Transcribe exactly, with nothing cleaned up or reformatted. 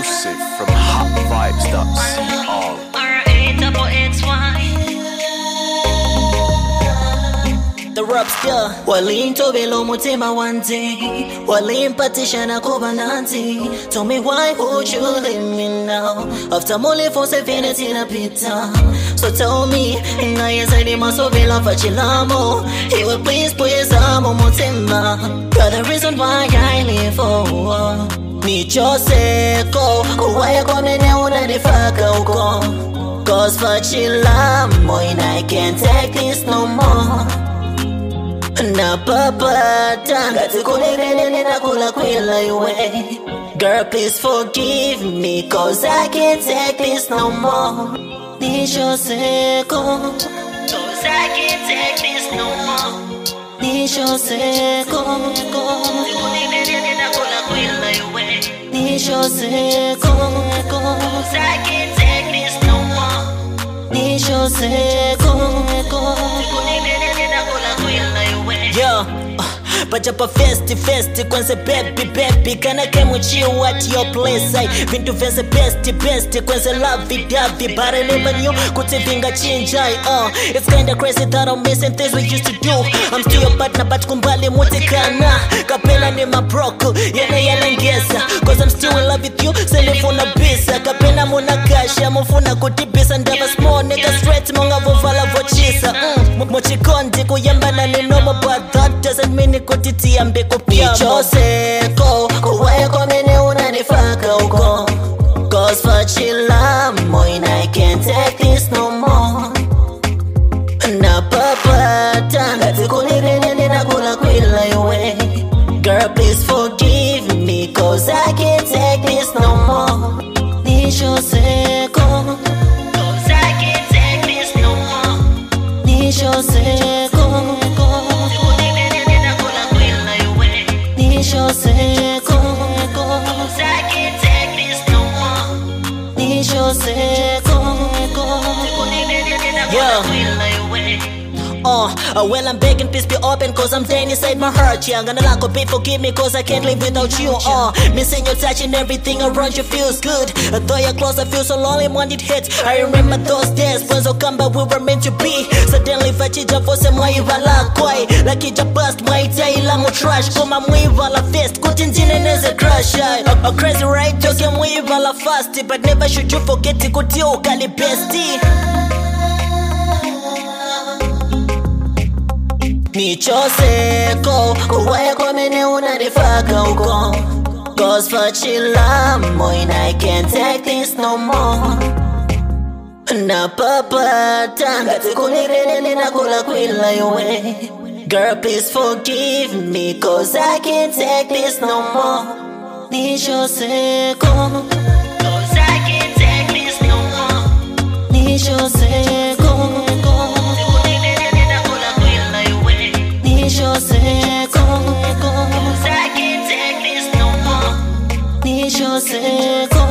exclusive from hot vibes dot c r. The rap still Walinto below mutima one day Walim patishana kobananti. Tell me why would you leave me now After mole for seventy in a pita. So tell me Nga yezadi maso vila fachilamo He will please put his arm on mutima. You're the reason why I live for Nicho seko Kuwaya kwa mene unanifaka uko Cause fachilamo And I can't take this no more Na papata Ngati kulirene na kula kwila iwe. Girl, please forgive me Cause I can't take this no more. Nisho seko Cause I can't take this no more. Nisho seko Kulirene na kula kwila iwe. Nisho seko Cause I can't take this no more. Nisho seko Kulirene na kula kwila iwe. Yo, uh, Pachapa festi festi kwenze baby baby. Kana came with you at your place. I been to fence besti besti kwenze lovey dovey. But I never knew kuti vinga change I uh It's kinda crazy that I'm missing things we used to do. I'm still your partner but kumbali mutikana. Kapela ni mabroko, yana yana ngesa. Cause I'm still in love with you, selefuna bisa. Kapela muna kasha, mufuna kutibisa. Ndaba small nigga straight, monga vovala vochisa. Mm, mochikondi kuyambana ni normal. But that doesn't mean kutiti ambe kupia. Nicho seko Kuwaya kwa mene unanifaka uko Cause fachilamo And I can't take this no more. Na papata Ngati kulirene na kula kwila iwe. Girl, please forgive me Cause I can't take this no more. Nisho seko Cause I can't take this no more. Nisho seko Nisho seko Cause I can't take this no more. Nisho seko Yeah Uh, uh, well I'm begging please be open Cause I'm dying inside my heart. Yeah, I'm gonna lock up, forgive me Cause I can't live without you. Uh, missing your touch and everything around you feels good. uh, Though you're close I feel so lonely when it hits. I remember those days when so come but we were meant to be. Suddenly fachija fose mwaiva la kwai. Like it just bust mwaita ila mu trash. Koma mwiva la fist Kutinjine neze crush. uh, uh, Crazy right toke mwiva la fast. But never should you forget it kuti ukali bestie. Nicho seko Kuwaya kwa mene unanifaka uko Cause fachilamo And I can't take this no more. Na papata Ngati kulirene na kula kwila iwe. Girl, please forgive me Cause I can't take this no more. Nisho seko Cause I can't take this no more. Nisho seko Nisho seko Cause I can't take this no more. Nisho seko